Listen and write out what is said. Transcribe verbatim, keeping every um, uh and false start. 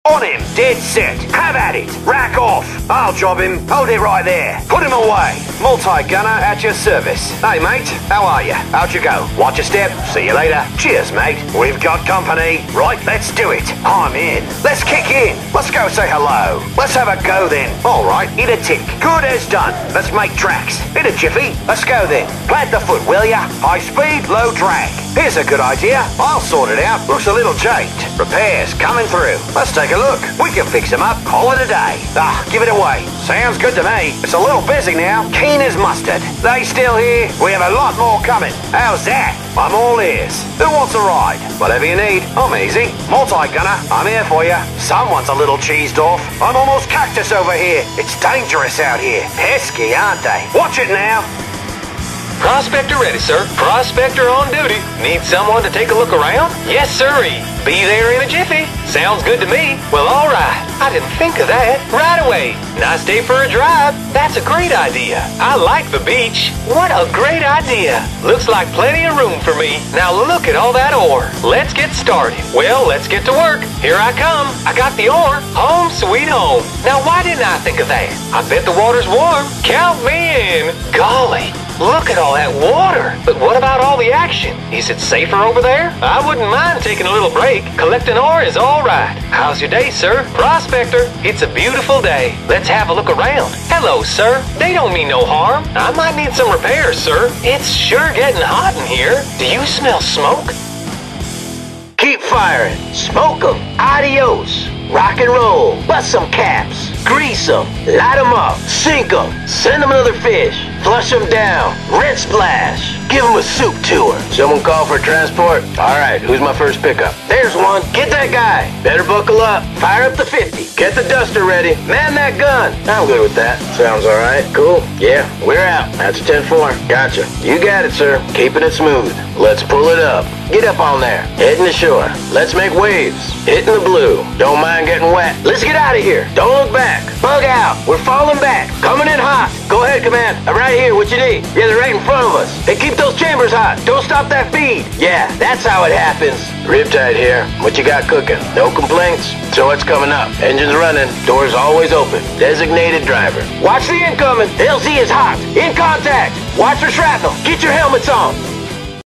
On him, dead set. Have at it. Rack off. I'll job him. Hold it right there. Put him away. Multi-gunner at your service. Hey, mate. How are you? How'd you go? Watch your step. See you later. Cheers, mate. We've got company. Right, let's do it. I'm in. Let's kick in. Let's go say hello. Let's have a go then. All right, hit a tick. Good as done. Let's make tracks. Hit a jiffy. Let's go then. Plant the foot, will ya? High speed, low drag. Here's a good idea. I'll sort it out. Looks a little jaked. Repairs coming through. Let's take a look. We can fix them up. Call it a day. Ah, give it away. Sounds good to me. It's a little busy now. Keen as mustard. They still here? We have a lot more coming. How's that? I'm all ears. Who wants a ride? Whatever you need. I'm easy. Multi-gunner. I'm here for you. Someone's a little cheesed off. I'm almost cactus over here. It's dangerous out here. Pesky, aren't they? Watch it now. Prospector ready, sir. Prospector on duty. Need someone to take a look around? Yes, sirree. Be there in a jiffy. Sounds good to me. Well, all right. I didn't think of that. Right away. Nice day for a drive. That's a great idea. I like the beach. What a great idea. Looks like plenty of room for me. Now look at all that ore. Let's get started. Well, let's get to work. Here I come. I got the ore. Home sweet home. Now why didn't I think of that? I bet the water's warm. Count me in. Golly. Look at all that water. But what about all the action? Is it safer over there? I wouldn't mind taking a little break. Collecting ore is all right. How's your day, sir? Prospector, it's a beautiful day. Let's have a look around. Hello, sir. They don't mean no harm. I might need some repairs, sir. It's sure getting hot in here. Do you smell smoke? Keep firing. Smoke 'em. Adios. Rock and roll. Bust some caps. Grease 'em. Light 'em up. Sink 'em. Send 'em another fish. Flush 'em down. Red splash. Give 'em a soup tour. Someone call for transport? All right, who's my first pickup? There's one. Get that guy. Better buckle up. Fire up the fifty. Get the duster ready. Man that gun. I'm good with that. Sounds all right. Cool. Yeah, we're out. That's a ten four. Gotcha. You got it, sir. Keeping it smooth. Let's pull it up. Get up on there. Heading ashore. Let's make waves. Hitting the blue. Don't mind getting wet. Let's get out of here. Don't look back. Bug out. We're falling back. Coming in hot. Go ahead, Command. I'm right here. What you need? Yeah, they're right in front of us. Hey, keep those chambers hot. Don't stop that feed. Yeah, that's how it happens. Riptide here. What you got cooking? No complaints? So what's coming up? Engine's running. Doors always open. Designated driver. Watch the incoming. L Z is hot. In contact. Watch for shrapnel. Get your helmets on.